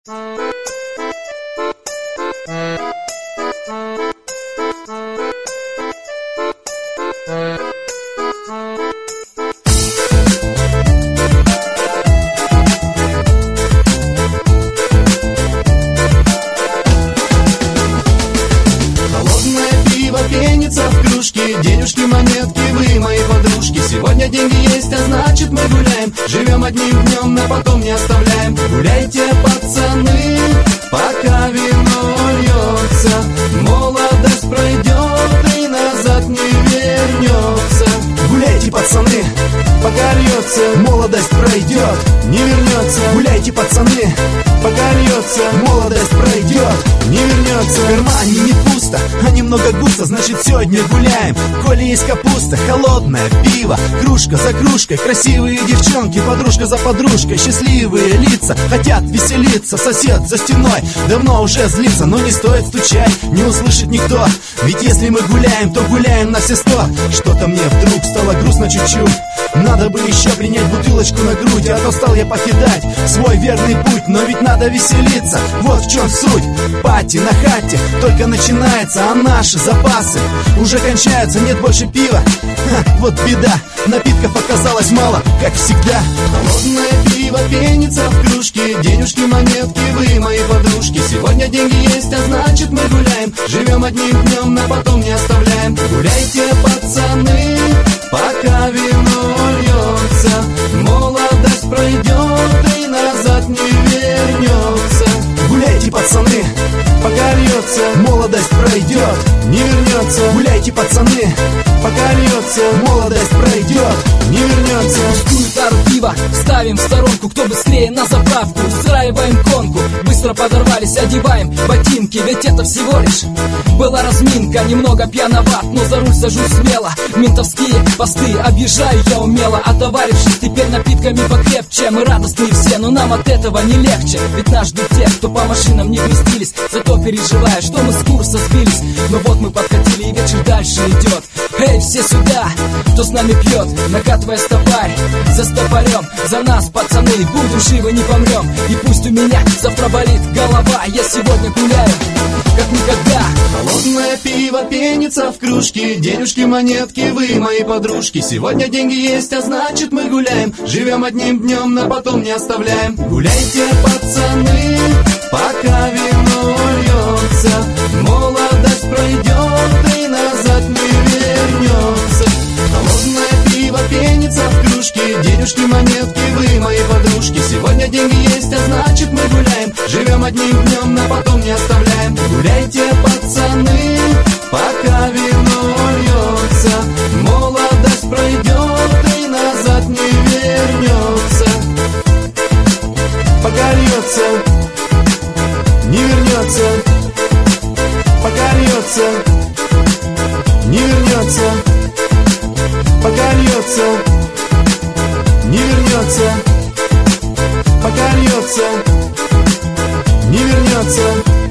Пенится в кружке, денежки, монетки, вы мои подружки. Сегодня деньги есть, а значит мы гуляем. Живем одним днем, но потом не оставляем. Гуляйте, пацаны, пока вино льется. Молодость пройдет и назад не вернется. Гуляйте, пацаны, пока льется. Молодость пройдет, не вернется. Гуляйте, пацаны, пока льется. Молодость пройдет, не вернется. В кармане не пусто, а немного густо, значит сегодня гуляем. Коли есть капуста, холодное пиво, кружка за кружкой, красивые девчонки, подружка за подружкой, счастливые лица, хотят веселиться. Сосед за стеной давно уже злится, но не стоит стучать, не услышит никто. Ведь если мы гуляем, то гуляем на все 100. Что-то мне вдруг стало грустно чуть-чуть. Надо бы еще принять бутылочку на грудь, а то стал я покидать свой верный путь. Но ведь надо веселиться, вот в чем суть. Пати на хате только начинается, а наши запасы уже кончаются, нет больше пива. Вот беда, напитков оказалось мало, как всегда. Холодное пиво пенится в кружке, денежки, монетки, вы мои подружки. Сегодня деньги есть, а значит мы гуляем. Живем одним днем, но потом не оставляем. Гуляйте, пацаны, пока вино льется. Молодость пройдет и назад не вернется. Гуляйте, пацаны, пока льется. Молодость пройдет, не вернется. Гуляйте, пацаны, пока льется. Молодость пройдет, не вернется. Пустую тару пива ставим в сторонку, кто быстрее на заправку. Устраиваем гонку, быстро подорвались, одеваем ботинки. Ведь это всего лишь была разминка. Немного пьяноват, но за руль сажусь смело. Ментовские посты объезжаю я умело. Отоварившись теперь напитками покрепче. Мы радостные все, но нам от этого не легче. Ведь нас ждут те, кто по машинам не крестились. Зато переживая, что мы с курса сбились. Но вот мы подкатили и вечер дальше идет. Эй, все сюда, кто с нами пьет, накатывая стопарь за стопорем. За нас, пацаны, будем живы, не помрем. И пусть у меня завтра болит голова, я сегодня гуляю как никогда. Холодное пиво пенится в кружке, денежки, монетки, вы мои подружки. Сегодня деньги есть, а значит мы гуляем. Живем одним днем, но потом не оставляем. Гуляйте, пацаны, пока вино льется. Молодость пройдет и назад не вернется. Холодное пиво пенится в кружке, денежки, монетки, вы мои подружки. Сегодня деньги есть, а значит мы гуляем. Живем одним днем, но потом не оставляем. Гуляйте, пацаны, пока вино льется. Молодость пройдет и назад не вернется. Пока льется, не вернется. Пока льется, не вернется. Пока льется, не вернется. Пока льется, не вернется.